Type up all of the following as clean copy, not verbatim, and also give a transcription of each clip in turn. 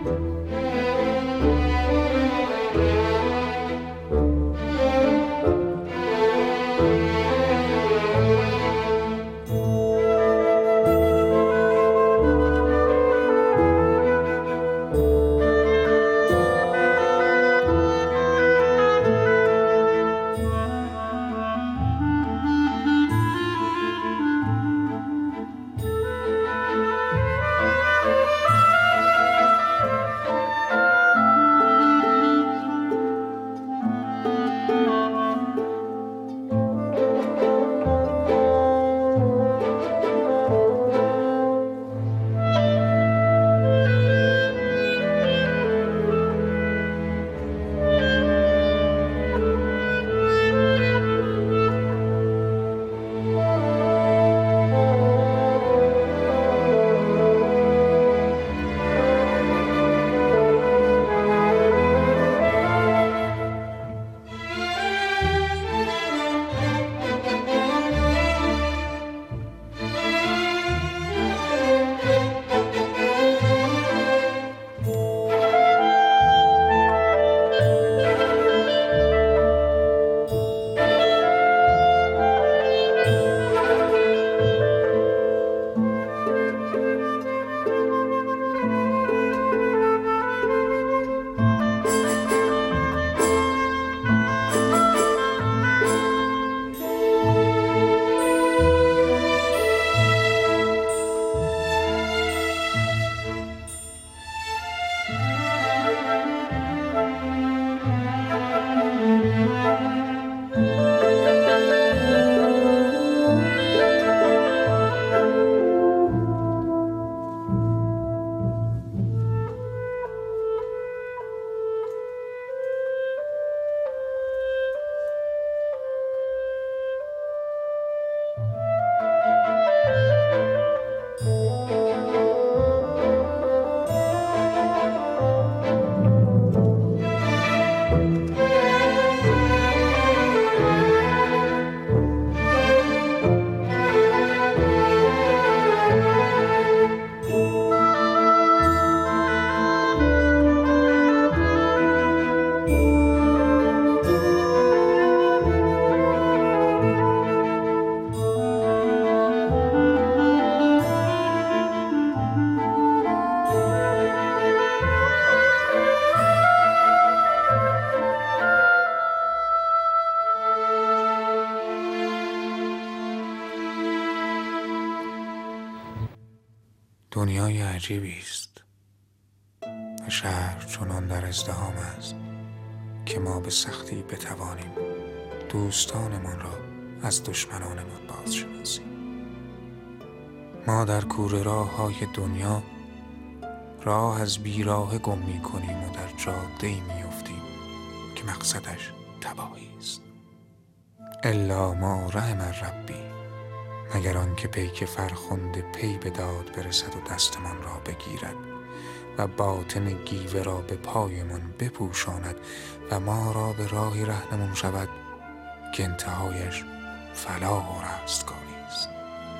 دنیای عجیبی است و شهر چنان در ازدحام است که ما به سختی بتوانیم دوستانمان را از دشمنانمان بازشناسیم. ما در کوره راه‌های دنیا راه از بیراه گم می‌کنیم و در جاده‌ای می‌افتیم که مقصدش تباهی است. الا ما رحم ربی، مگر آن که پیک فرخنده پی به داد برسد و دستمان را بگیرد و باطن گیوه را به پایمان بپوشاند و ما را به راهی رهنمون شود که انتهایش فلاح و رستگاری است.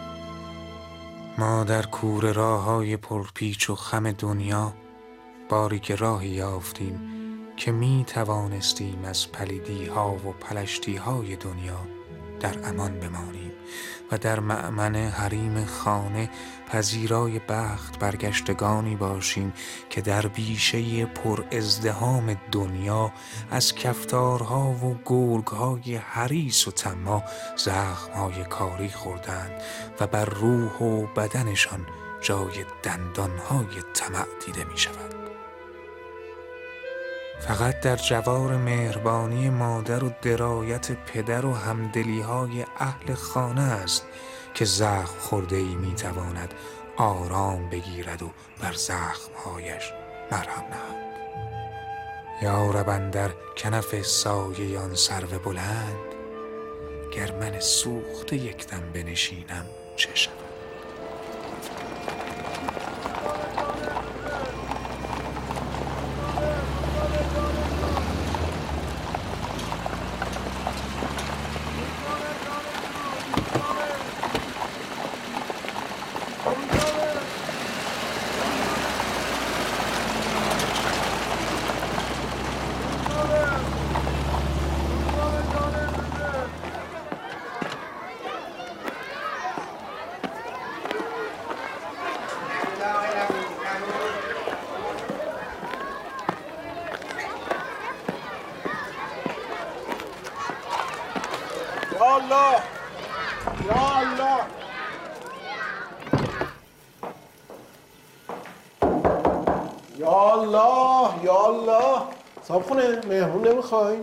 ما در کوره راه‌های پرپیچ و خم دنیا باری که راهی یافتیم که می توانستیم از پلیدی‌ها و پلشتی‌های دنیا در امان بمانیم و در مأمن حریم خانه پذیرای بخت برگشتگانی باشیم که در بیشه پر ازدحام دنیا از کفتارها و گرگ‌های حریص و طماع زخم‌های کاری خوردند و بر روح و بدنشان جای دندان‌های طمع دیده می شود. فقط در جوار مهربانی مادر و درایت پدر و همدلی‌های اهل خانه است که زخم خورده‌ای می‌تواند آرام بگیرد و بر زخم‌هایش مرهم نهد. یا رب اندر کنف سایه آن سرو بلند، گر من سوخته یکدم بنشینم چه شود؟ الله یا الله. یا الله یا الله. صاحب خونه مهمون نمیخوای؟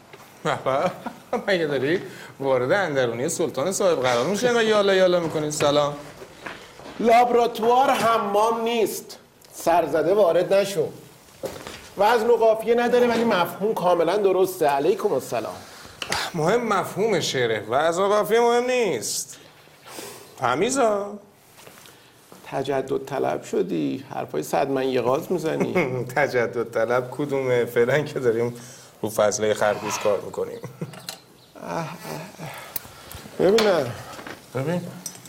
مگه داری وارد اندرونی سلطان صاحب قرار میشن و یالا یالا میکنین؟ سلام. لابراتوار حمام نیست، سرزده وارد نشو. وزن و قافیه نداره ولی مفهوم کاملا درسته. علیکم السلام. مهم مفهوم شعره، وزن و قافیه مهم نیست. تمیزا. تجدد طلب شدی، حرفای صد من یه غاز میزنی. تجدد طلب کدومه؟ فعلا که داریم رو فضله خرگوش کار میکنیم. ببینم. ببین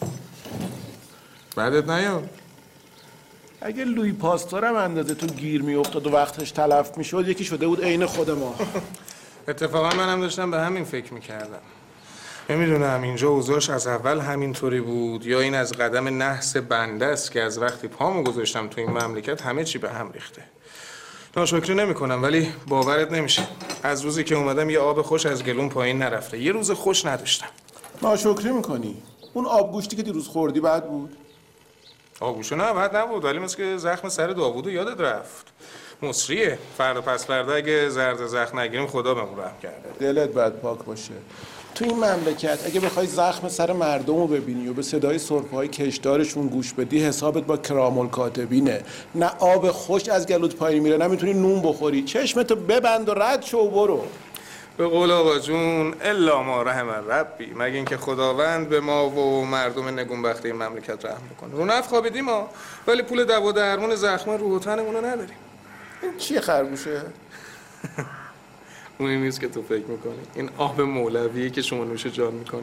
بعدت نیام. اگه لوی پاستورم اندازه تو گیر میافتاد و وقتش تلف میشد یکی شده بود عین خود ما. اتفاقا منم داشتم به همین فکر میکردم. نمیدونم اینجا اوضاعش از اول همینطوری بود یا این از قدم نحس بنده است که از وقتی پامو گذاشتم تو این مملکت همه چی به هم ریخته. ناشکری نمیکنم ولی باورت نمیشه. از روزی که اومدم یه آب خوش از گلوم پایین نرفته. یه روز خوش نداشتم. ناشکری میکنی؟ اون آبگوشتی که دیروز خوردی بد بود؟ آبگوشت نه بد نبود ولی مثل که زخم سر داوودو یادت رفت. مصریه. فردا پس فردا اگه زرد زخم نگیریم خدا بهمون رحم کرده. دلت باید پاک باشه. تو این مملکت اگه بخوای زخم سر مردم رو ببینی و به صدای سرفه‌های کشدارشون گوش بدی حسابت با کرام الکاتبینه. نه آب خوش از گلوت پایین میره، نه میتونی نون بخوری. چشمتو ببند و رد شو و برو. به قول آقا جون الا ما رحم ربی، مگه اینکه خداوند به ما و مردم نگونبخت این مملکت رحم بکنه. رو نفت خوابیدیم ما ولی پول دوا درمون زخم روح و تنمون رو نداریم. این چیه خرگوشه؟ اونی نیست که تو فکر میکنی. این آب مولویه که شما نوش جان میکنی.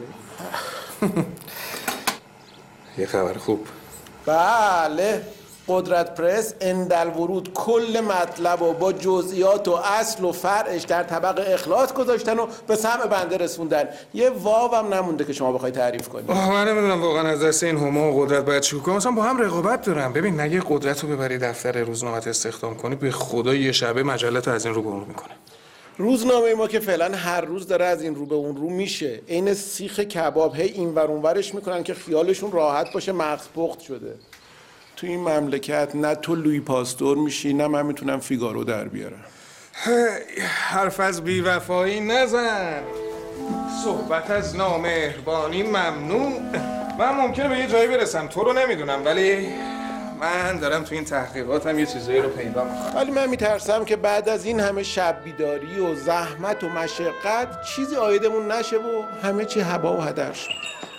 یه خبر خوب. بله، قدرت پرس اندل ورود کل مطلب و با جزئیات و اصل و فرعش در طبق اخلاص گذاشتن و به سمع بنده رسوندن. یه واو هم نمونده که شما بخوای تعریف کنی. من نمیدونم واقعا از دست این هما و قدرت باید چی کنم. مثلا با هم رقابت دارم. ببین نگه قدرت رو ببری دفتر روزنامه استخدام کنی به خدا یه شبه مجلت از این رو به اون میکنه. روزنامه ما که فعلا هر روز داره از این رو به اون رو میشه. عین سیخ کباب هی این ور اون ورش میکنن که خیالشون راحت باشه مغز پخت شده. تو این مملکت نه تو لوی پاستور میشی نه من میتونم فیگارو در بیارم. حرف از بیوفایی نزن. صحبت از نامهربانی ممنوع. من ممکنه به یه جایی برسم تو رو نمیدونم ولی من دارم تو این تحقیقاتم یه چیزایی رو پیدا میکنم. ولی من میترسم که بعد از این همه شب بیداری و زحمت و مشقت چیزی عایدمون نشه و همه چی هبا و هدر شه.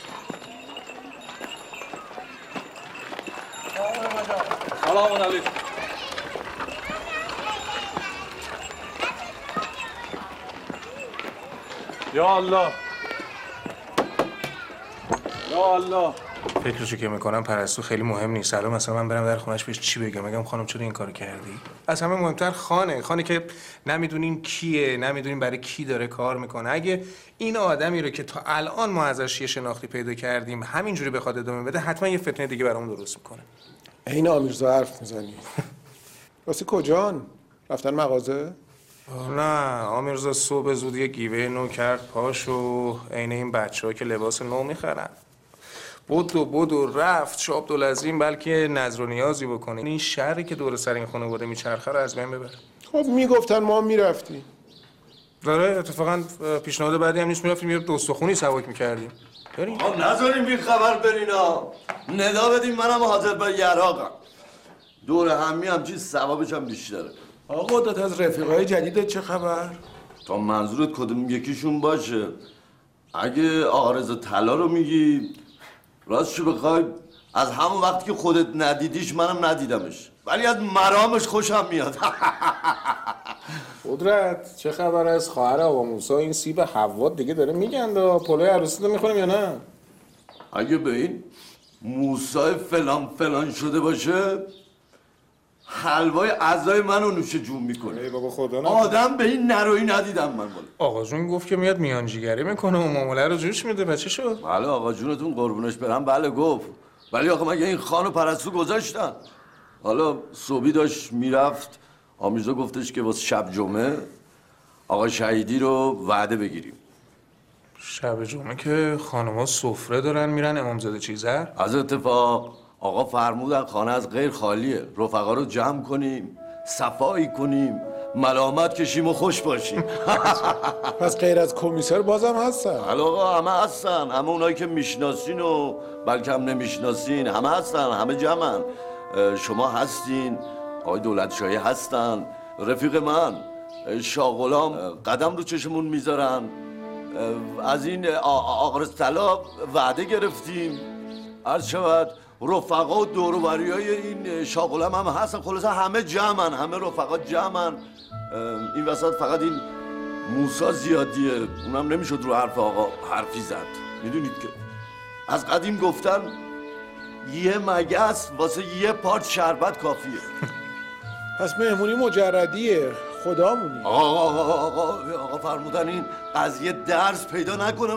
سلام علیکم. یا الله یا الله. فکرشو که میکنم پرستو خیلی مهم نیست. الان مثلا من برم در خونش بهش چی بگم؟ بگم خانم چرا این کارو کردی؟ از همه مهمتر خانه که نمیدونیم کیه، نمیدونیم برای کی داره کار میکنه. اگه این آدمی رو که تا الان ما ازش یه شناختی پیدا کردیم همینجوری بخواد ادامه بده حتما یه فتنه دیگه برامون درست میکنه. عین آمیرزا حرف میزنی. واسه کجان؟ رفتن مغازه؟ نه آمیرزا صبح زود یه گیوه نو کرد پاشو عین این بچه‌ها که لباس نو میخرن. بدو رفت شاه عبدالعظیم بلکه نظر و نیازی بکنه. این شهری که دور سر این خانواده میچرخه رو از بین ببره. خب میگفتن ما میرفتیم. داره اتفاقا پیشنهاد بعدی هم نیست میرفتیم یه دوستخونی سواک میکردیم. بریم. نذاریم بی خبر برینا. ندا بدیم منم حاضر به یراقم. دور همی هم چیز ثوابش هم بیشتره. آقا قدرت از رفیقای جدیدت چه خبر؟ تا منظورت کدوم یکیشون باشه؟ اگه آرز طلا رو میگی راستشو بخوای از همون وقتی که خودت ندیدیش منم ندیدمش ولی از مرامش خوشم میاد. قدرت چه خبر از خواهر آقا موسی این سیب حواد دیگه داره میگنده پلوی عروسی رو میخوریم یا نه؟ اگه به این موسی فلان شده باشه حلوای اعضای منو نوشه جون میکنه. ای بابا خدا نه. آدم به این نروی ندیدم من. آقا جون گفت که میاد میانجیگری میکنه و معامله رو جوش میده. بچه شد؟ بله آقا جونتون قربونش برم. بله گفت ولی آقا مگه این خانو پرستو گذاشتن؟ حالا صبحی داشت میرفت آمیزا گفتش که واسه شب جمعه آقا شهیدی رو وعده بگیریم. شب جمعه که خانم‌ها سفره دارن میرن امامزاده چیزر؟ از اتفاق آقا فرمودن خانه از غیر خالیه، رفقا رو جمع کنیم، صفایی کنیم، ملامت کشیم و خوش باشیم. پس غیر از کمیسر بازم هستن؟ آقا همه هستن، همه اونایی که میشناسین و بلکه هم نمیشناسین همه هستن، همه جمعن. شما هستین، آقای دولتشاهی هستن، رفیق من شاه غلام قدم رو چشمون میذارن. از این آقرز طلا وعده گرفتیم، عرض شود رفقا و دوروبریای این شاه غلام هم هستن. خلاصه همه جمعن، همه رفقا جمعن. این وسط فقط این موسا زیادیه، اونم نمیشد رو حرف آقا حرفی زد. میدونید که از قدیم گفتن یه مگس واسه یه پارت شربت کافیه. پس مهمونی مجردیه، خدامونی. آقا فرمودن این قضیه درس پیدا نکنه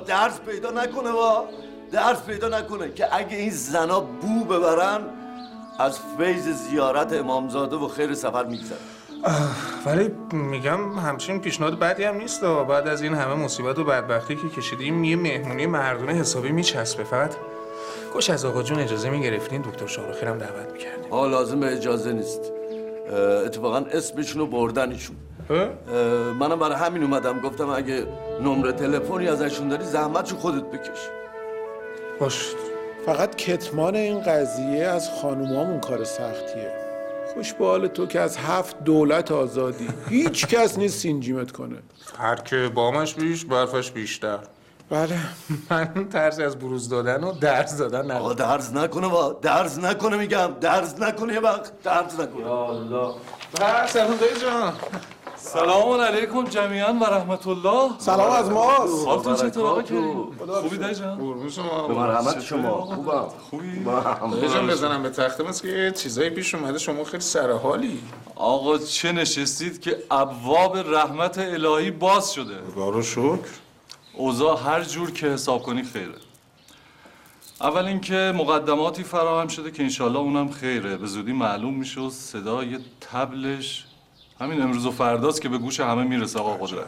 درس پیدا نکنه که اگه این زنا بو ببرن از فیض زیارت امامزاده و خیر سفر میگذرن. ولی میگم همچین پیشنهاد بدی هم نیست. بعد از این همه مصیبت و بدبختی که کشیدیم یه مهمونی مردونه حسابی میچسبه. فقط گوش از آقا جون اجازه میگرفتین دکتر شاروخی هم دعوت میکردیم. لازم اجازه نیست، اتفاقا اسمشونو بردن ایشون. منم برای همین اومدم، گفتم اگه نمره تلفنی ازشون داری زحمتشو خودت بکش. باش. فقط کتمان این قضیه از خانومامون کار سختیه. خوش به حال تو که از 7 دولت آزادی، هیچ کس نیست سینجیمت کنه. هر که بامش بیش برفش بیشتر. بله. من ترس از بروز دادن و درز دادن ندارم. آقا درز نکنه میگم، درز نکنه یه وقت، درز نکنه. یا الله. سلام دایی جان. سلام علیکم جمیعا و رحمت الله. سلام از ماست. حالتون چطور آقا کریم؟ خوبی دایی جان؟ قربون شما. به مرحمت شما. خوبم. خوبی؟ دایی جان بزنم به تخته مثل که چیزایی پیش اومده، شما خیلی سرحالی. آقا چه نشستید که ابواب رحمت الهی باز شده. خدا رو شکر. اوضاع هر جور که حساب کنی خیره. اول اینکه مقدماتی فراهم شده که انشالله اونم خیره، به زودی معلوم میشه و صدای طبلش همین امروز و فرداست که به گوش همه میرسه آقا قدرت.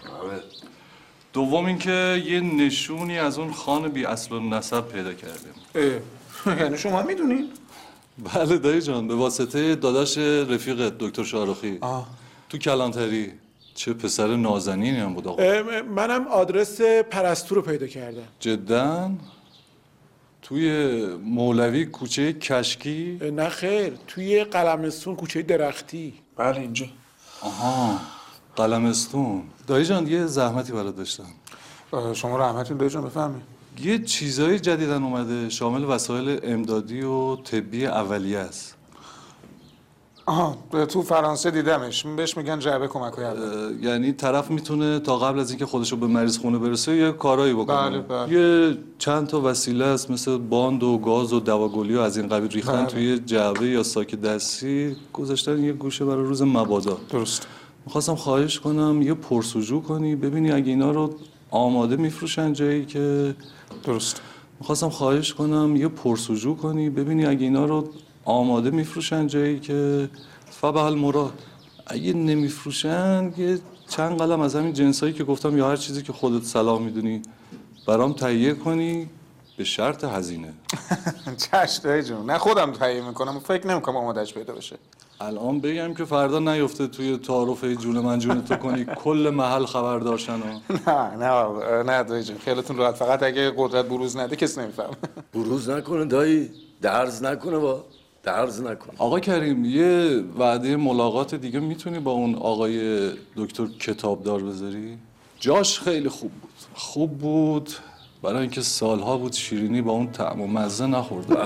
دوم اینکه یه نشونی از اون خان بی اصل و نسب پیدا کردیم. یعنی شما میدونین؟ بله دایی جان، به واسطه داداش رفیق دکتر شاروخی تو کلانتری. چه پسر نازنینی هم بود آقا. منم آدرس پرستو رو پیدا کردم. جداً؟ توی مولوی کوچه کشکی؟ نه خیر، توی قلمستون کوچه درختی. بله اینجا. آها، قلمستون. دایی جان یه زحمتی برات داشتم. شما رحمتون دایی جان بفهمید. یه چیزایی جدیدن اومده شامل وسایل امدادی و طبی اولیه است. آها، تو فرانسه دیدمش. بهش میگن جعبه کمک‌های اول. یعنی طرف میتونه تا قبل از اینکه خودشو به مریض خونه برسه یه کارایی بکنه. بله. یه چند تا وسیله است مثل باند و گاز و دواگلی و از این قبیل ریختن توی جعبه یا ساک دستی گذاشتن یه گوشه برای روز مبادا. درست. میخواستم خواهش کنم یه پرسجو کنی ببینی اگه اینا رو آماده میفروشن جایی که. درست. میخواستم خواهش کنم یه پرسجو کنی ببینی اگه اینا رو آماده میفروشن جایی که فبحل مراد. اگه نمیفروشن یه چند قلم از همین جنسایی که گفتم یا هر چیزی که خودت صلاح میدونی برام تهیه کنی به شرط هزینه. چشم دایی جون، نه خودم تهیه میکنم و فکر نمیکنم آمادهش پیدا بشه. الان بگم که فردا نیفته توی تعارف جون من جون تو کنی کل محل خبر داشتن نه دایی جون خیالتون راحت. فقط اگه قدرت بروز نده کسی نمیفهم. بروز نکنه دایی، درز نکنه درز نکنه. آقا کریم یه وعده ملاقات دیگه میتونی با اون آقای دکتر کتابدار بذاری؟ جاش خیلی خوب بود برای اینکه سالها بود شیرینی با اون طعم و مزه نخورده.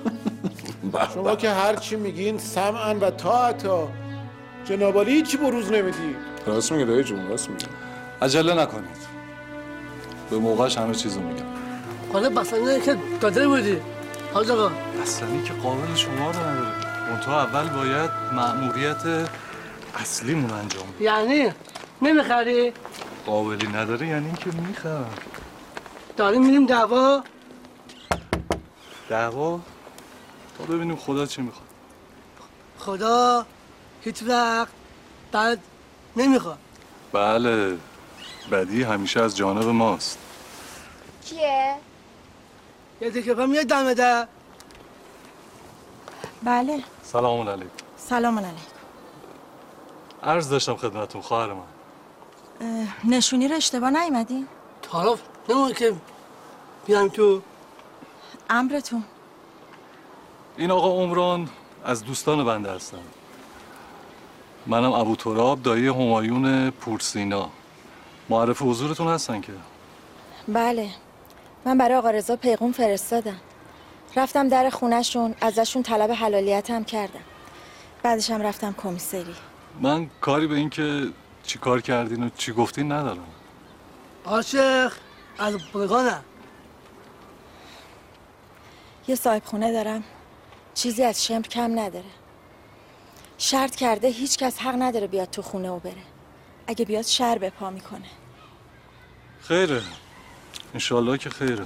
شما که هر چی میگین سمعن و طاعتا، جناب عالی هیچی بروز نمیدی. راست میگه دایی جون، راست میگه. عجله نکنید، به موقعش همه چیزو میگم. حالا بسنه که داده بودی حاج آقا. بستنی که قابل شما رو نداره. منتها اول باید مأموریت اصلیمون انجام بدیم. یعنی نمیخری؟ قابلی نداره یعنی اینکه میخرم. داریم میریم دعوا؟ تا ببینیم خدا چی میخواد. خدا هیچ وقت بد نمیخواد. بله، بدی همیشه از جانب ماست. کیه؟ یه دیگه با میاد دمه ده. بله. سلام علیکم. سلام علیکم. عرض داشتم خدمتتون خواهر من. نشونی رو اشتباه نیومدی؟ تعارف نمونه که بیام تو. امرتون. این آقا عمران از دوستان بنده هستن. منم ابو تراب دایی همایون پورسینا. معرف حضورتون هستن که؟ بله. من برای آقا رضا پیغام فرستادم. رفتم در خونه‌شون، ازشون طلب حلالیتم کردم. بعدش هم رفتم کمیسری. من کاری به این که چی کار کردین و چی گفتین ندارم. عاشق از بلگانم. یه صاحب خونه دارم. چیزی از شمر کم نداره. شرط کرده هیچ کس حق نداره بیاد تو خونه و بره. اگه بیاد شر به پا میکنه. خیره. انشالله که خیره.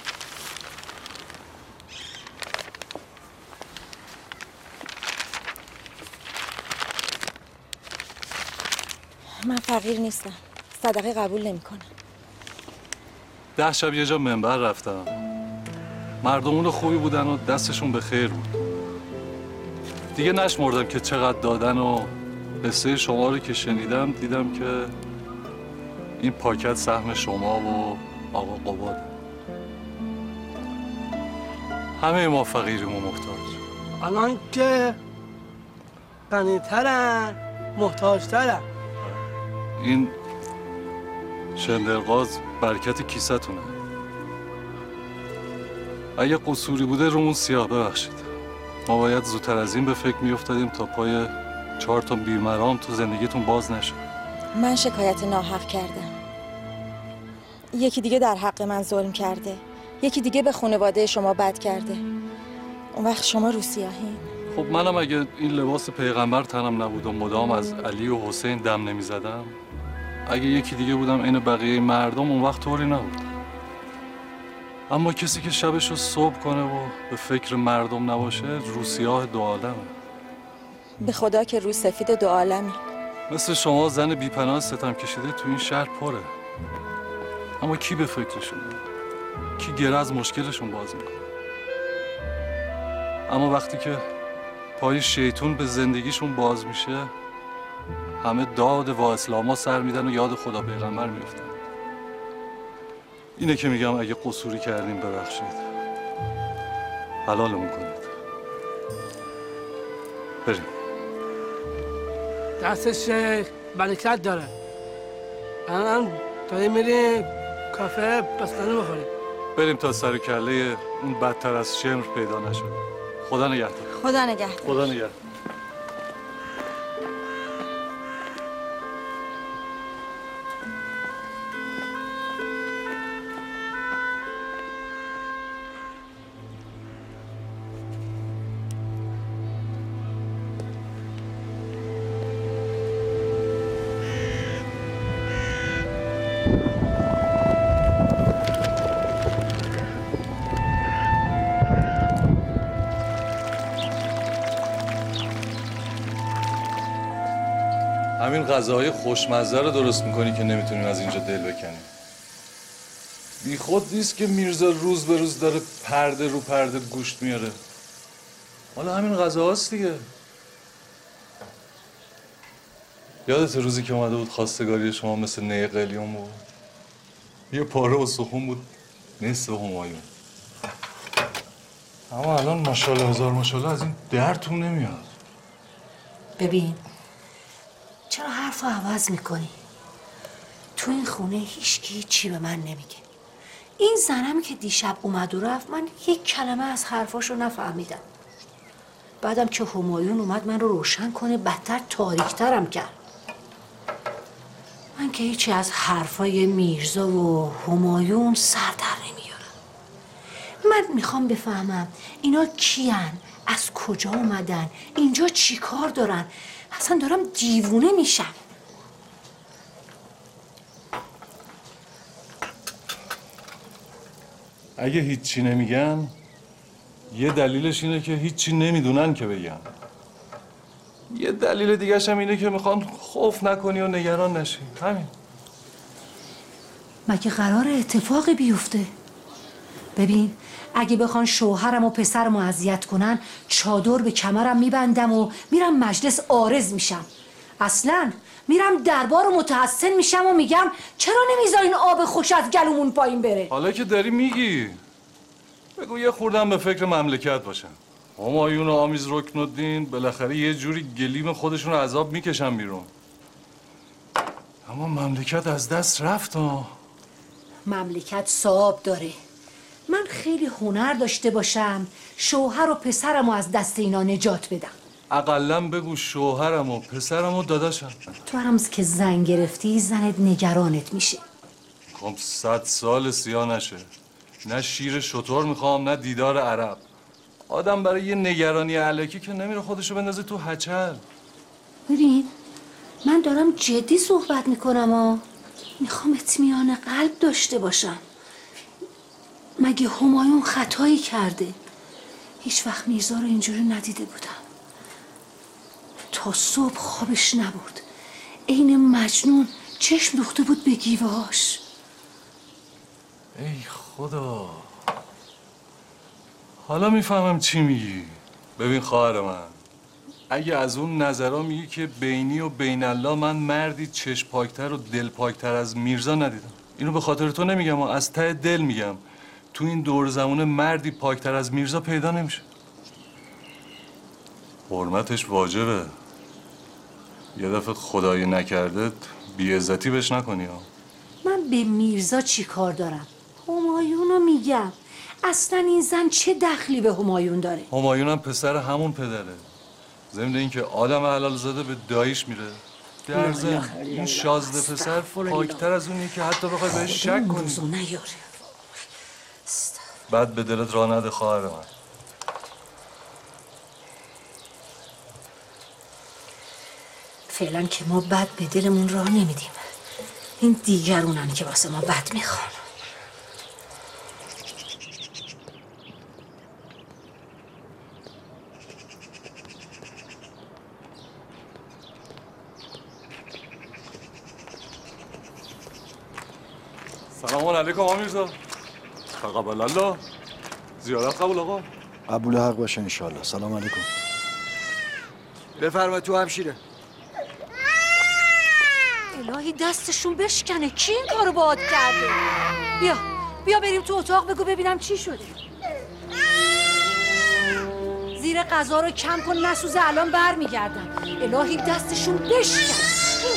من فقیر نیستم. صدقه قبول نمیکنم. 10 شب یه جا منبر رفتم. مردمون خوبی بودن و دستشون به خیر بود. دیگه نشمردم که چقدر دادن و قصه شما رو که شنیدم دیدم که این پاکت سهم شما و آقا قباد. همه ما فقیریم و محتاج. الان که غنی‌ترن محتاج‌ترن. این شندرغاز برکت کیسه‌تونه. اگه قصوری بوده رومون سیاه ببخشید. ما باید زودتر از این به فکر می‌افتادیم تا پای 4 تا بیمرام تو زندگیتون باز نشه. من شکایت ناحق کردم. یکی دیگه در حق من ظلم کرده. یکی دیگه به خانواده شما بد کرده. اون وقت شما رو سیاهین. خب منم اگه این لباس پیغمبر تنم نبود و مدام از علی و حسین دم نمی‌زدم، اگه یکی دیگه بودم این بقیه مردم اون وقت طوری نبود. اما کسی که شبشو صبح کنه و به فکر مردم نباشه رو سیاه دو عالمه. به خدا که رو سفید دو عالمی. مثل شما زن بی‌پناه ستم کشیده تو این شهر پره. اما کی به فکرشونه؟ کی گره از مشکلشون باز میکنه؟ اما وقتی که پای شیطون به زندگیشون باز میشه، همه داد و اسلاما سر میدن و یاد خدا پیغمبر میفتن. اینه که میگم اگه قصوری کردیم ببخشید. حلالمون کنید. بریم. دستش برکت داره. الان داریم میریم کافه بستنی بخوریم. بریم تا سر کله اون بدتر از شمر پیدا نشد. خدا نگهدار. خدا نگهدار. خدا نگهدار. همین غذاهای خوشمزه رو درست میکنی که نمیتونیم از اینجا دل بکنیم. بی خود نیست که میرزا روز به روز داره پرده رو پرده گوشت میاره. حالا همین غذاهاست دیگه. یادت روزی که اومده بود خواستگاری شما مثل نی قلیون بود؟ یه پاره و سخون بود نصف همایون. اما الان ماشاءالله هزار ماشاءالله از این درتون نمیاد. ببین چرا حرف رو عوض میکنی؟ تو این خونه هیچکی چی به من نمیگه. این زنم که دیشب اومد و رفت من یک کلمه از حرفاشو نفهمیدم. بعدم که همایون اومد من رو روشن کنه بدتر تاریک‌ترم کرد. من که هیچی از حرفای میرزا و همایون سر در نمیارم. من میخوام بفهمم اینا کیان؟ از کجا اومدن؟ اینجا چی کار دارن؟ اصلا دارم دیوونه میشم. اگه هیچی نمیگن یه دلیلش اینه که هیچی نمیدونن که بگن. یه دلیل دیگه‌ش هم اینه که میخوان خوف نکنی و نگران نشی. همین. مگه قرار اتفاقی بیفته؟ ببین اگه بخوان شوهرم و پسرم رو اذیت کنن چادر به کمرم میبندم و میرم مجلس عارض میشم. اصلا میرم دربار و متحسن میشم و میگم چرا نمیذارین آب خوش از گلومون پایین بره؟ حالا که داری میگی بگو یه خوردم به فکر مملکت باشن. همایون و آمیز رکن الدین بالاخره یه جوری گلیم خودشون رو عذاب میکشن بیرون. اما مملکت از دست رفت ها. مملکت صاحب داره. من خیلی هنر داشته باشم شوهر و پسرم رو از دست اینا نجات بدم. اقلا بگو شوهرم و پسرم و داداشم. تو هم که زن گرفتی زنت نگرانت میشه. خب 100 سال سیاه نشه. نه شیر شتر میخوام نه دیدار عرب. آدم برای یه نگرانی علکی که نمیره خودشو بندازه تو هچل. ببین من دارم جدی صحبت میکنم میخوام اطمینان قلب داشته باشم. مگه همایون خطایی کرده؟ هیچ وقت میرزا رو اینجوری ندیده بودم. تا صبح خوابش نبرد. عین مجنون چشم دوخته بود به گیوه‌هاش. ای خدا، حالا میفهمم چی میگی. ببین خواهر من، اگه از اون نظرها میگی که بینی و بین الله من مردی چشم پاکتر و دل پاکتر از میرزا ندیدم. اینو به خاطر تو نمیگم، از ته دل میگم. تو این دور زمانه مردی پاکتر از میرزا پیدا نمیشه. حرمتش واجبه. یه دفعه خدایی نکرده بی‌عزتی بهش نکنی ها. من به میرزا چی کار دارم؟ همایونو میگم. اصلا این زن چه دخلی به همایون داره؟ همایون هم پسر همون پدره. ضمن اینکه آدم حلال زاده به داییش میره. در ضمن این شازده پسر پاکتر از اونی که حتی بخوای بهش شک کنی. بعد به دلت راه نده خواهر من. فعلا که ما بد به دلمون راه نمیدیم. این دیگرونن که واسه ما بد میخوان. سلام علیکم آقا میرزا. تقبل الله. زیارت قبول آقا. قبول حق باشه انشالله. سلام علیکم. بفرما تو همشیره. الهی دستشون بشکنه. کی این کارو باهات کرده؟ بیا بریم تو اتاق بگو ببینم چی شده. زیر غذا رو کم کن نسوزه الان برمیگردم. الهی دستشون بشکنه.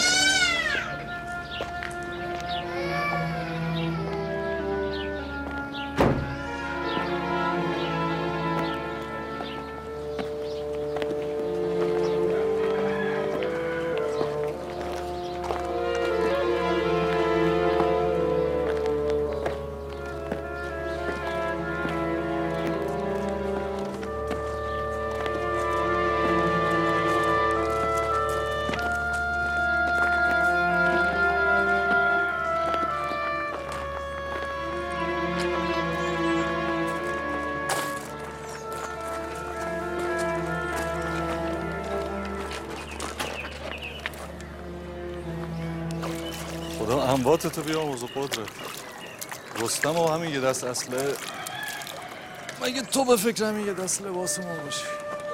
خدا انبات تو بیامرز و قدرت. رستم و همین یه دست اسلحه. مگه تو به فکر همین یه دست لباس ما باشی؟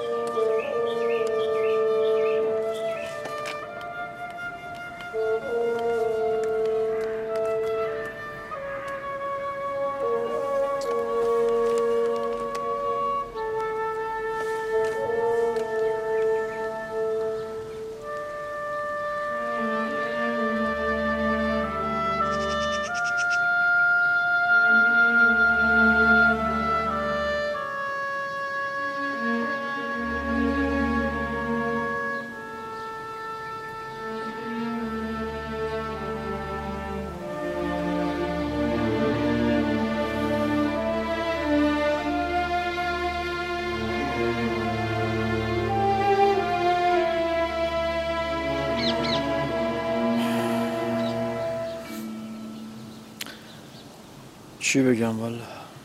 چی بگم والا؟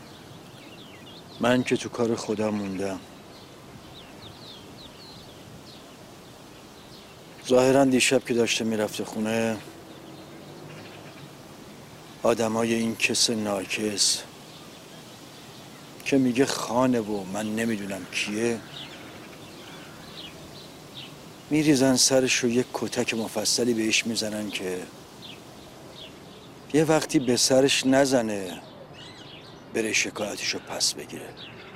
من که تو کار خودم موندم. ظاهرا دیشب که داشته میرفته خونه آدمای این کس ناکس که میگه خانه و من نمیدونم کیه میریزن سرش رو یک کتک مفصلی بهش میزنن که یه وقتی به سرش نزنه بره شکایتشو پس بگیره.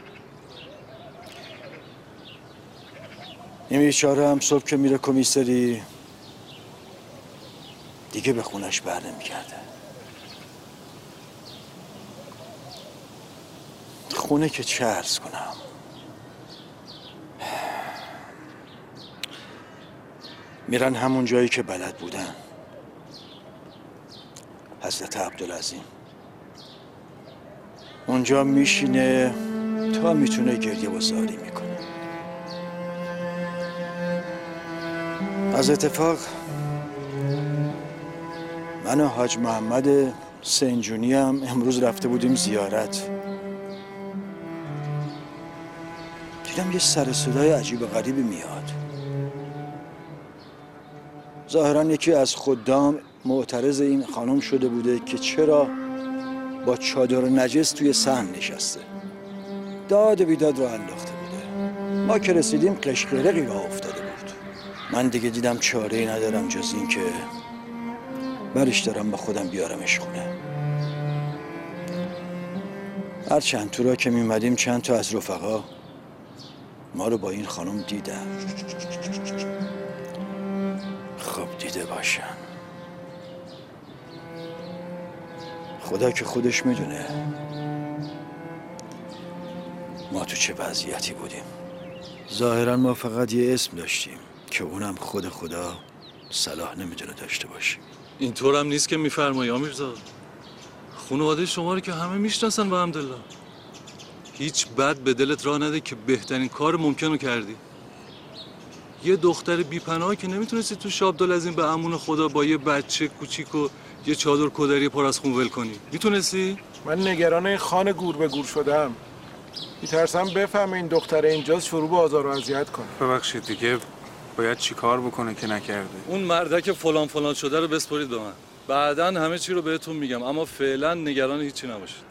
این بیچاره هم صبح که میره کمیسری دیگه به خونش بر نمیگرده. خونه که چه عرض کنم، میرن همون جایی که بلد بودن، حضرت عبدالعظیم. اونجا میشینه تا میتونه گریه و زاری میکنه. از اتفاق من و حاج محمد سنجونی هم امروز رفته بودیم زیارت. دیدم یه سر صدای عجیب و غریبی میاد. ظاهراً یکی از خدام معترض این خانم شده بوده که چرا با چادر نجس توی صحن نشسته. داد و بیداد رو انداخته بوده. ما که رسیدیم قشقرقی راه افتاده بود. من دیگه دیدم چاره‌ای ندارم جز این که برش دارم با خودم بیارمش خونه. هر چند تو را که میمدیم چند تا از رفقا ما رو با این خانم دیدن. خب دیده باشن. خدا که خودش میدونه ما تو چه وضعیتی بودیم. ظاهرا ما فقط یه اسم داشتیم که اونم خود خدا صلاح نمیدونه داشته باشیم. اینطور هم نیست که میفرمایی آمیرزا. خانواده شما رو که همه میشناسن با حمدالله. هیچ بد به دلت راه نده که بهترین کار ممکن رو کردی. یه دختر بی‌پناه که نمیتونستی تو شاه عبدالعظیم به امون خدا با یه بچه کوچیک و یه چادر کدری پر از خون ول کنی. میتونستی؟ من نگران این خان گور به گور شدم. میترسم بفهمه این دختر اینجاست شروع به آزار و اذیت کنه. ببخشید دیگه باید چی کار بکنه که نکرده؟ اون مردک فلان شده رو بسپارید به من. بعداً همه چی رو بهتون میگم، اما فعلا نگران هیچی نباشید.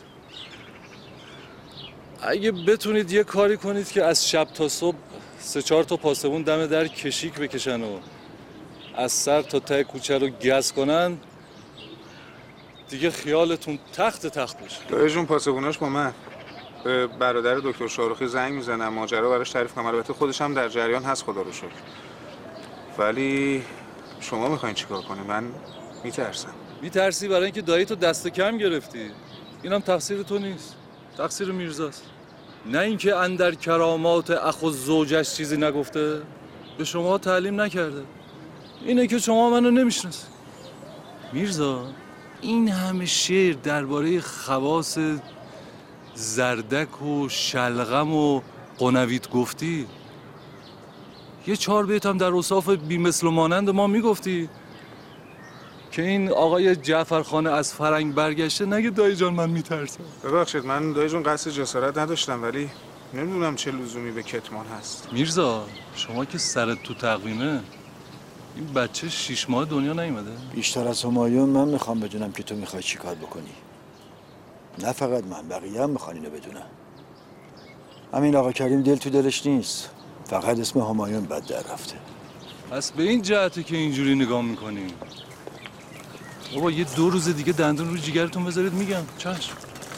اگه بتونید یه کاری کنید که از شب تا صبح 3-4 تا پاسبون دم در کشیک بکشن و از سر تا ته کوچه رو گز کنن، دیگه خیالتون تخت بشه. دایی جون پاسبوناش با من به برادر دکتر شاروخی زنگ میزنم، ماجرا براش تعریف کنم. البته خودش هم در جریان هست خدا رو شکر. ولی شما میخواین چیکار کنی؟ من میترسم. میترسی برای اینکه دایی تو دست کم گرفتی. اینم تقصیر تو نیست، تقصیر میرزاست. نه اینکه اندر کرامات اخ و زوجش چیزی نگفته، به شما تعلیم نکرده. اینه که شما منو نمیشناسی. میرزا این همه شعر درباره خواص زردک و شلغم و قنویت گفتی، یه 4 بیت هم در اوصاف بی‌مثل و مانند ما میگفتی که این آقای جعفرخان از فرنگ برگشته نگه دایی جان من میترسم. ببخشید من دایی جون قصد جسارت نداشتم، ولی نمیدونم چه لزومی به کتمان هست. میرزا شما که سرت تو تقویمه، این بچه 6 ماه دنیا نیومده؟ بیشتر از همایون من میخوام بدونم که تو میخوای چی کار بکنی. نه فقط من، بقیه هم میخوان اینو بدونن. همین آقا کریم دل تو دلش نیست، فقط اسم همایون بد در رفته. پس به این جهته که اینجوری نگاه میکنی. بابا یه 2 روز دیگه دندون رو جیگرتون بذارید میگم. چشم.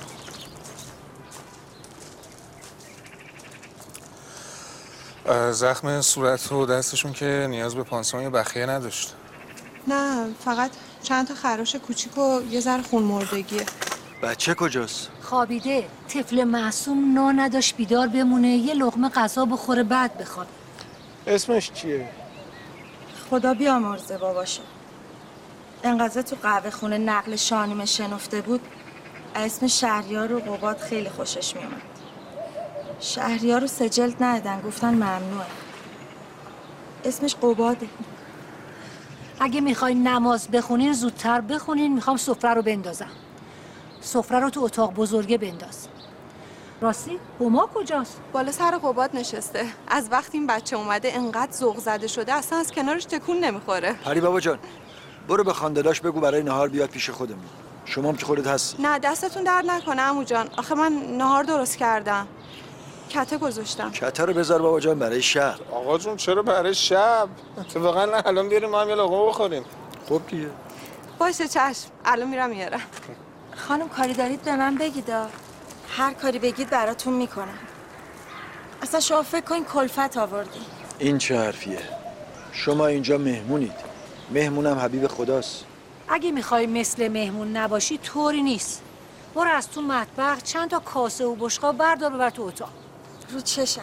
زخم صورت و دستشون که نیاز به پانسمان یا بخیه نداشت. نه فقط چند تا خراش کوچیک و یه ذره خون مردگیه. بچه کجاست؟ خوابیده. طفل معصوم نان نداشت بیدار بمونه، یه لقمه غذا بخوره بعد بخوابه. اسمش چیه؟ خدا بیامرزه باباشو. انقدر تو قهوه خونه نقل شانیمه شنفته بود، اسم شهریار و قباد خیلی خوشش میومد. شهریار رو 3 جلد ندادن، گفتن ممنوعه. اسمش قباده. اگه میخواین نماز بخونین زودتر بخونین، میخوام سفره رو بندازم. سفره رو تو اتاق بزرگه بنداز. راستی هما کجاست؟ بالا سر قباد نشسته. از وقتی این بچه اومده انقدر ذوق زده شده اصلا از کنارش تکون نمیخوره. پری بابا جان برو به خاندلاش بگو برای نهار بیاد پیش خودمون. شما هم که خودت هستی. نه دستتون درد نکنه عمو جان. آخه من نهار درست کردم. کته گذاشتم. کته رو بذار بابا جان برای شهر. آقا جون چرا برای شب؟ اتفاقا نه الان بیاریم ما هم یه لقمه بخوریم. خب دیگه. باشه چشم. الان میرم میارم. خانم کاری دارید به من بگید. هر کاری بگید براتون میکنم. اصلا شما فکر کنین کلفت آوردی. این چه حرفیه؟ شما اینجا مهمونید. مهمونم حبیب خداست. اگه میخوای مثل مهمون نباشی طوری نیست. برو از تو مطبخ چند تا کاسه و بشقاب بردار ببر تو اتاق. رو چشم.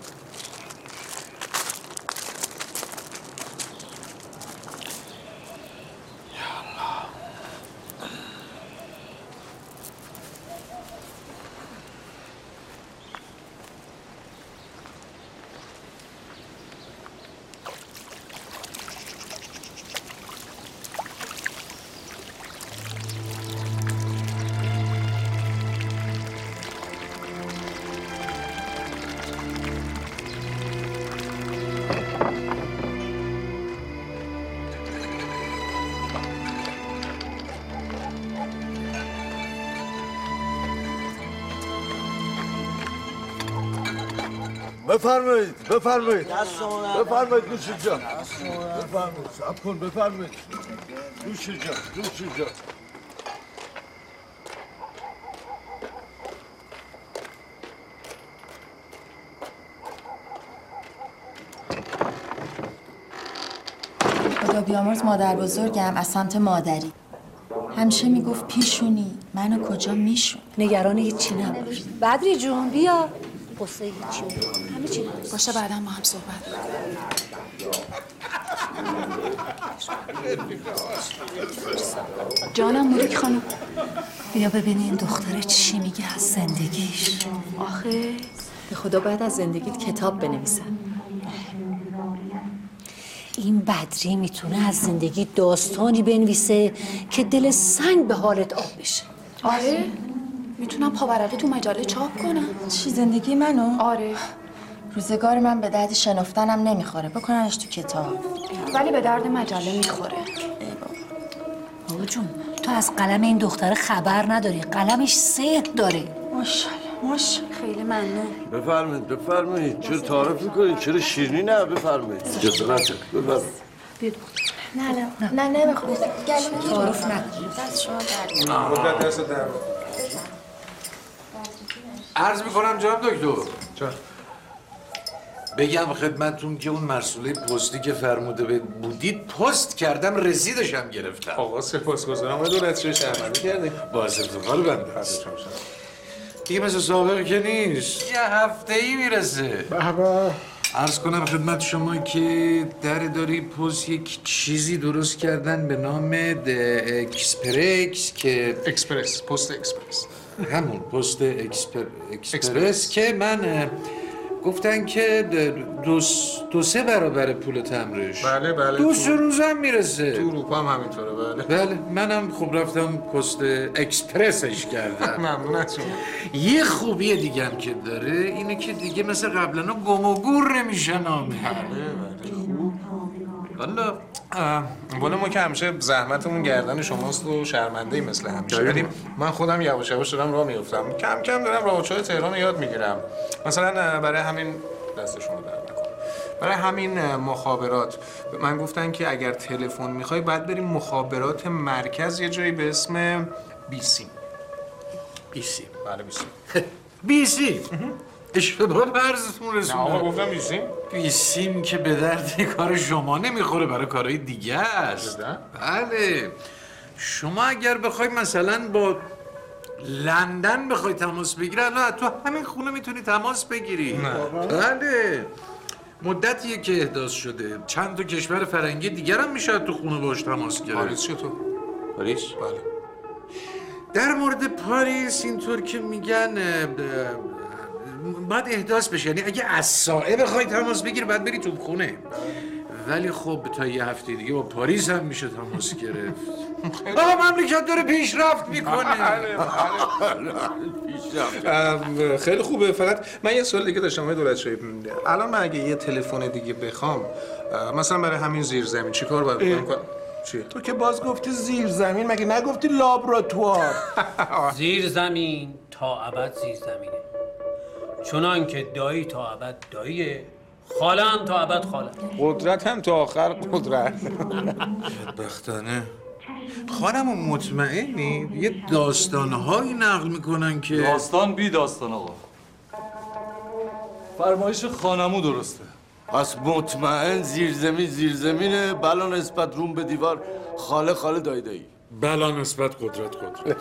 بفرمایید بفرمایید بفرمایید نوش جان بفرمایید صبر کن بفرمایید نوش جان نوش جان خدا بیامرز مادر بزرگم از سمت مادری همیشه میگفت پیشونی منو کجا میشون. نگران هیچی نباش. بدری جون بیا. قصه هیچی همه چی باشه بعدا ما هم صحبت جانم ملک خانم. بیا ببینی این دختره چی میگه از زندگیش. آخه به خدا باید از زندگیت کتاب بنویسن. این بدری میتونه از زندگی داستانی بنویسه که دل سنگ به حالت آب بشه. آره میتونم پاورقی تو مجله چاپ کنم. چی زندگی منو؟ آره روزگار من به درد شنفتنم نمیخوره بکننش تو کتاب. ولی به درد مجله میخوره. بابا جون تو از قلم این دختره خبر نداری. قلمش سحر داره. ماشاءالله ماشاءالله. خیلی ممنون. بفرمایید بفرمایید چرا تعارف میکنید چرا شیرینی نه بفرمایید جسارت بفرمایید نه نمیخواد گلو تعارف نکن. دست شما درد. دست درد. عرض میکنم جناب دکتر بگم خدمتتون که اون مرسوله پستی که فرموده بودید پست کردم رسیدشم گرفتم. آقا سپاسگزارم دولت چه شرمنده کردی؟ باعث افتخار بنده است. دیگه مثل سابقه که نیست. یه هفته‌ای میرسه. به عرض کنم خدمت شما که در اداره پست یک چیزی درست کردن به نام اکسپرکس که پست اکسپرس همون پست اکسپرس که من گفتن که دو سه برابر پول تمرش. بله دو سه روز هم میرسه. تو اروپا هم همینطوره. بله منم خب رفتم پست اکسپرسش کردم. ممنون از شما. یه خوبی دیگه هم که داره اینه که دیگه مثل قبلا گم و گور نمیشه نامه. بله خوب. والا ما که همیشه زحمتمون گردن شماست و شرمنده‌ای مثل همیشه. ولی من خودم یواش یواش دارم راه میافتم. کم کم دارم راهچای تهران رو یاد میگیرم. مثلا برای همین دست شما درد نکنه. برای همین مخابرات من گفتن که اگر تلفن میخوای باید بریم مخابرات مرکز یه جایی به اسم بیسیم. بله بیسیم اشتباه برزتون رسونده. نه آقا گفتم بیسیم. بیسیم که به درد کار شما نمیخوره برای کارهای دیگه است. بله شما اگر بخوای مثلا با لندن بخوای تماس بگیری الان تو همین خونه میتونی تماس بگیری. بله مدتیه که احداث شده چند تا کشور فرنگی دیگر هم میشه تو خونه باش تماس گرفت. پاریس چطور؟ پاریس؟ بله. در مورد پاریس اینطور که میگن باید احداث بشه، یعنی اگه از سایه بخوای تماس بگیری باید بری تو خونه. ولی خب تا یه هفته دیگه با پاریس هم میشه تماس گرفت. آقا مملکت داره پیشرفت میکنه. خیلی خوبه. فقط من یه سوال دیگه داشتم دولت شاهی. الان من اگه یه تلفن دیگه بخوام مثلا برای همین زیرزمین چیکار باید بکنم؟ چی؟ تو که باز گفتی زیر زمین، مگه نگفتی لابراتوار؟ زیر زمین تا ابد زیر زمینه، چنان که دایی تا ابد داییه، خاله هم تا ابد خاله. قدرت هم تا آخر قدرت. بدبختانه. خانم مطمئنی؟ یه داستانهایی نقل میکنن که داستان بی داستان آقا. فرمایش خانمو درسته. پس مطمئن زیر زمینه، بلا نسبت روم به دیوار، خاله دایی. بلا نسبت قدرت.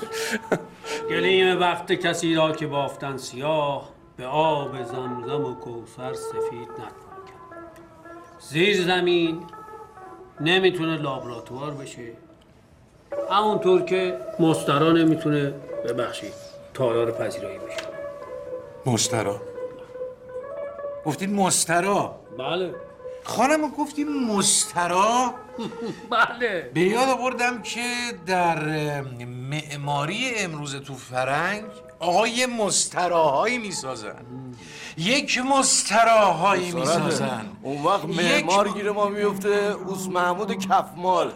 گلیم وقت کسی را که بافتن سیاه، به آب زمزم و کوثر سفید نتوان کرد. زیر زمین نمیتونه لابراتوار بشه، همونطور که مسترا نمیتونه ببخشید تالار پذیرایی بشه. مسترا؟ گفتین مسترا؟ بله. خانم گفتین مسترا؟ بله. به یاد آوردم که در معماری امروز تو فرنگ آقای مستراهایی میسازن. یک مستراهایی میسازن. اون وقت معمار گیر ما میفته اوس محمود کفمال.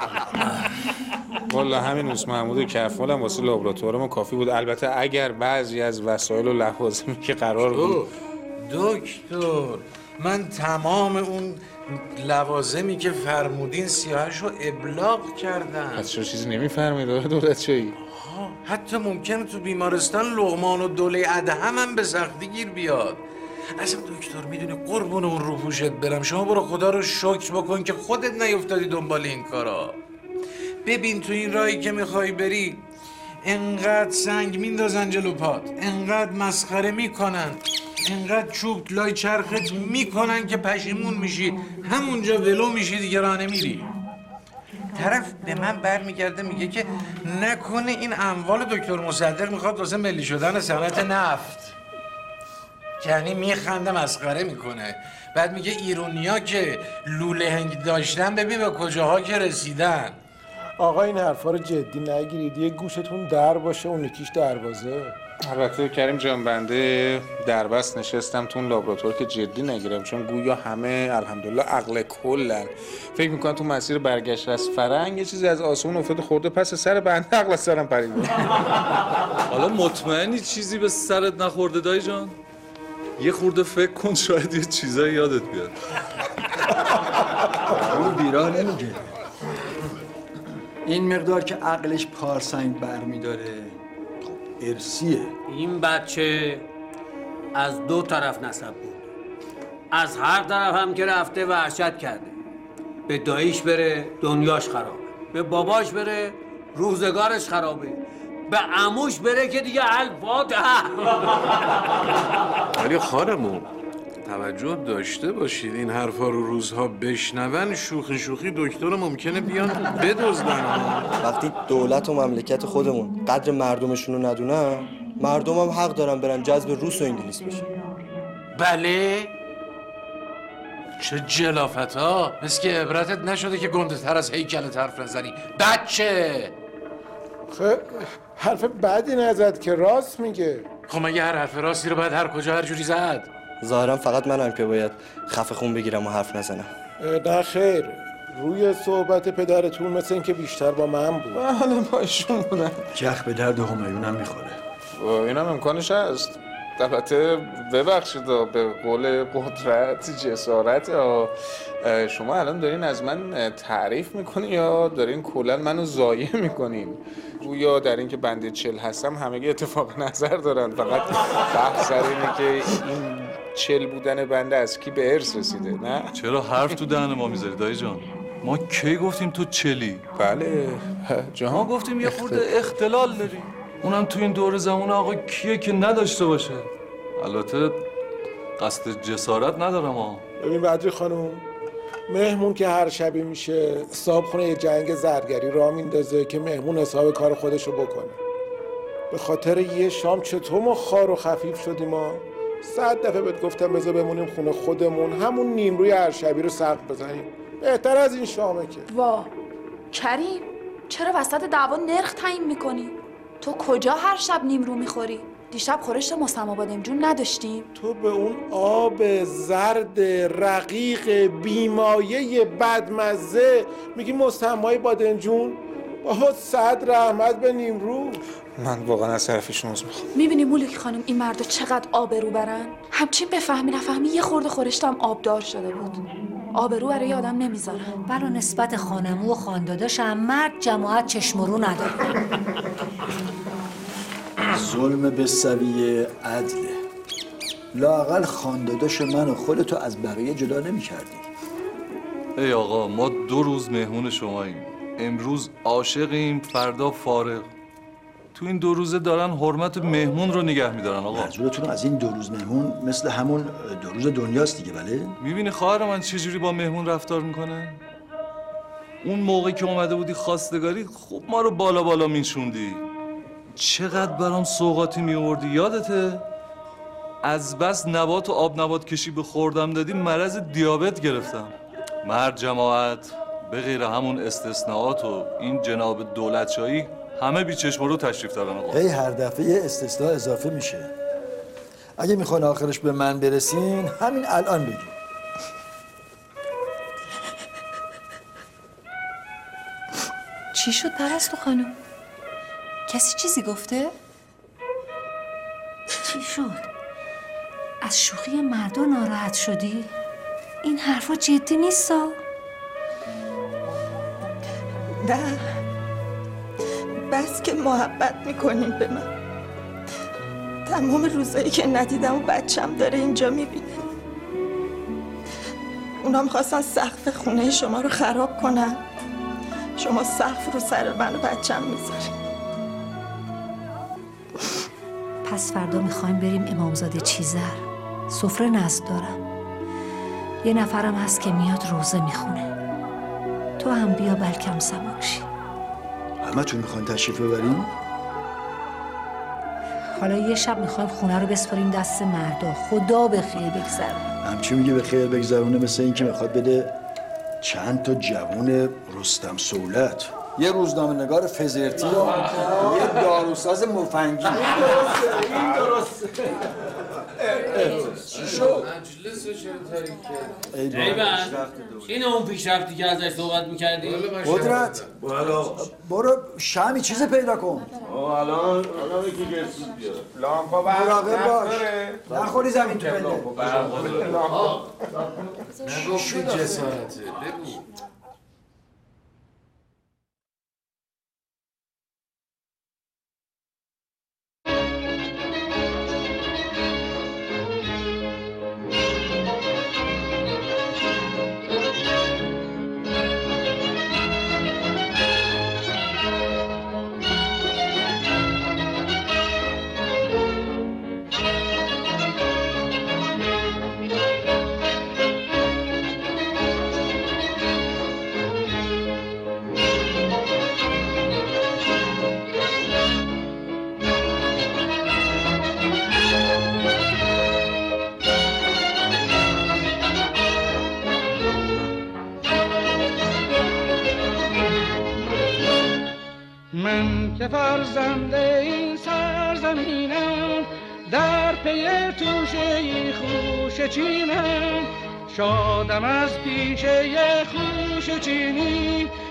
والا همین اوس محمود کفمال هم واسه لابراتوار ما کافی بود. البته اگر بعضی از وسایل و لوازمی که قرار بود. دکتر من تمام اون لوازمی که فرمودین سیاهشو ابلاغ کردم. پس چرا چیزی نمیفرمید دولت چایی؟ حتی ممکنه تو بیمارستان لقمان و دوله ادهم هم به سختی گیر بیاد. اصلا دکتر میدونی قربون اون روپوشت برم، شما برو خدا رو شکر بکن که خودت نیفتادی دنبال این کارا. ببین تو این راهی که میخوای بری انقدر سنگ میندازن جلو پات، انقدر مسخره میکنن، انقدر چوب لای چرخت میکنن که پشیمون میشی، همونجا ولو میشی دیگه راه نمیری. طرف به من برمیگرده میگه که نکنه این اموال دکتر مصدق میخواد واسه ملی شدن صنعت نفت. یعنی میخنده مسخره میکنه. بعد میگه ایرونیا که لوله هنگ داشتن ببین به کجاها که رسیدن. آقا این حرفا رو جدی نگیرید، یه گوشتون در باشه اون یکیش دروازه. البته کریم جان بنده دربست نشستم تو اون لابراتوار که جدی نگیرم، چون گویا همه الحمدلله عقل کلن. فکر میکنن تو مسیر برگشت از فرنگ یه چیزی از آسمون افتاده خورده پس سر بنده، عقل از سرم پریده. حالا مطمئنی چیزی به سرت نخورده دایی جان؟ یه خورده فکر کن شاید یه چیزایی یادت بیاد. اون بیراه نمیگه. این مقدار که عقلش پارسنگ برمیداره خب ارسیه. این بچه از دو طرف نسب بود، از هر طرف هم که رفته وحشت کرده. به داییش بره دنیاش خرابه، به باباش بره روزگارش خرابه، به عموش بره که دیگه الفاتحه. ولی خانمون توجه داشته باشید این حرفا رو روزها بشنون، شوخی دکتر ممکنه بیان بدزدن. وقتی دولت و مملکت خودمون قدر مردمشون رو ندونن، مردم هم حق دارن برن جذب روس و انگلیس بشن. بله؟ چه جلافت ها، مثل که عبرتت نشده که گنده تر از هیکلت حرف نزنی بچه. خب حرف بدی نزد که راست میگه. خب مگه هر حرف راستی رو باید هر کجا هر جوری زد؟ ظاهرا فقط منم که باید خفه خون بگیرم و حرف نزنم. نه خیر، روی صحبت پدرتون مثل این که بیشتر با من بود. بله با ایشون بودم. جخ به درد همایونم میخوره. این هم امکانش هست. البته ببخشید به قول قدرت جسارت شما الان دارین از من تعریف میکنین یا دارین کلا منو ضایع میکنین؟ گویا در این که بنده 40 هستم همگی اتفاق نظر دارن، فقط بحث سر اینه که این 40 بودن بنده از کی به ارث رسیده. نه چرا حرف تو دهن ما میذاری دایی جان؟ ما کی گفتیم تو 40؟ بله جان ما گفتیم یه خورده اختلال داری، اونم تو این دور زمان آقا کیه که نداشته باشه. البته قصد جسارت ندارم ها. ببین بدری خانم، مهمون که هر شبی میشه صاحبخونه یه جنگ زرگری راه میندازه که مهمون حساب کار خودشو بکنه. به خاطر یه شام چطور ما خار و خفیف شدیم ما؟ 100 دفعه بهت گفتم بذار بمونیم خونه خودمون، همون نیمروی هر شبی رو سقف بزنیم، بهتر از این شامه که. وا کریم، چرا وسط دعوا نرخ تعیین میکنی؟ تو کجا هر شب نیمرو میخوری؟ دیشب خورشت مصمم بادمجون نداشتیم؟ تو به اون آب زرد رقیق بیمایه بدمزه میگی مصمم بادمجون؟ بابا صد رحمت به نیمروز. من واقعا از طرفشون عذر میخوام. میبینی مولوک خانم این مردا چقدر آبرو برن؟ همچین بفهمی نفهمی یه خورده خورشت هم آبدار شده بود. آبرو برای آدم نمیذارن. بلا نسبت خانمو و خانداداشم مرد جماعت چشم رو نداره. ظلم به سویه عدله. لااقل خانداداش من و خودتو از بقیه جدا نمی کردی. ای آقا ما 2 روز مهمون شماییم. امروز عاشقیم، فردا فارغ. تو این 2 روزه دارن حرمت مهمون رو نگه میدارن آقا. منظورتون از این 2 روز مهمون مثل همون 2 روز دنیاست دیگه بله؟ میبینی خواهر من چجوری با مهمون رفتار میکنه؟ اون موقعی که اومده بودی خواستگاری خب ما رو بالا بالا میشوندی. چقدر برام سوغاتی میوردی یادته؟ از بس نبات و آب نبات کشی به خوردم دادی مرض دیابت گرفتم. مرد جماعت به غیر همون استثناءات و این جناب دولتشاهی همه بی چشم رو تشریف دارن آقا. هر دفعه استثناء اضافه میشه. اگه میخوان آخرش به من برسین همین الان بگین. چی شد پرستو خانم؟ کسی چیزی گفته؟ چی شد؟ از شوخی مردا ناراحت شدی؟ این حرفا جدی نیستا؟ نه بس که محبت میکنین به من. تمام روزایی که ندیدم و بچم داره اینجا میبینه. اونا میخواستن سقف خونه شما رو خراب کنن. شما سقف رو سر من و بچم میذارین. پس فردا میخوایم بریم امامزاده چیزر. سفره نزد دارم. یه نفرم هست که میاد روزه میخونه. تو هم بیا بلکم سماکشی. همه تون میخواین تشریف ببرین؟ حالا یه شب میخوایم خونه رو بسپاریم دست مردا. خدا به خیر بگذرونه. همچی میگه به خیر بگذرونه مثل این که میخواد بده چند تا جوون رستم سولت. یه روزنامه نگار فزرتی و یه داروساز مفنگی. این درسته. چی شد؟ این اون پیشرفتی که ازش صحبت میکردی؟ قدرت برو شمی چیز پیدا کن. الان یکی گرسید بیاره. لامپا مراقب باش نخوری زمین تو پله. نگفتی جسارته بگو. من که فرزند این سرزمینم در پی توشه خوش چینم شادم از پیشه خوش چینی